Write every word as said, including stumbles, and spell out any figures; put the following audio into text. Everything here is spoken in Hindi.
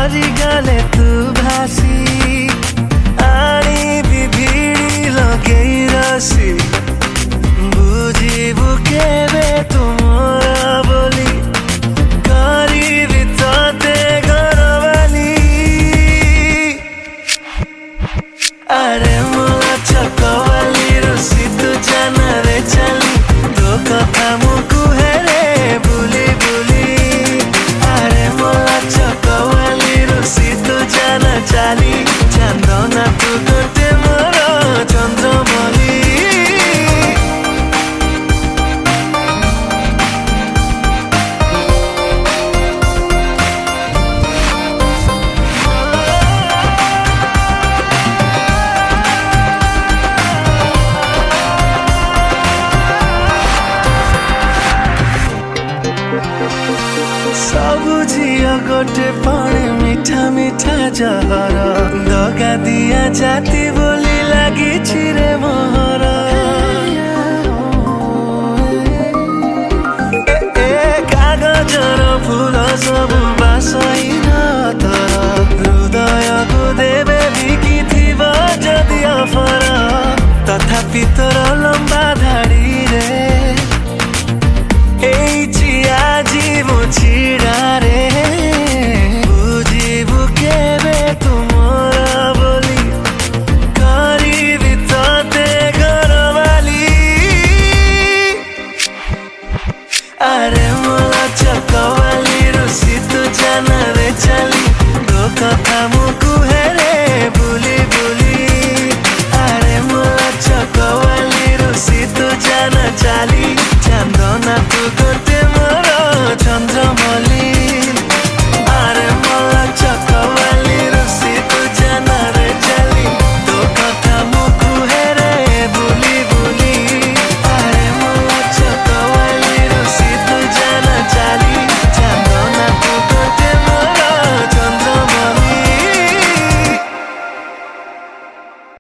हरी गले तू भासी आनी भी भिड़ी लगे रसी बुझिबु केबे तुमरा बोली करिबि तते घरवाली अरे मोला चकवाली रुसी तू जाना रे चली तो कथा मुकु हेरे बुली बुली अरे मोला चकवाली रुसी तू जाना चली चंदना तू गोटे मोर चंद्रमली सबु झियो गोटे पाने मीठा मीठा जहर दगा दिया जाती बोली लगी रे मोहर।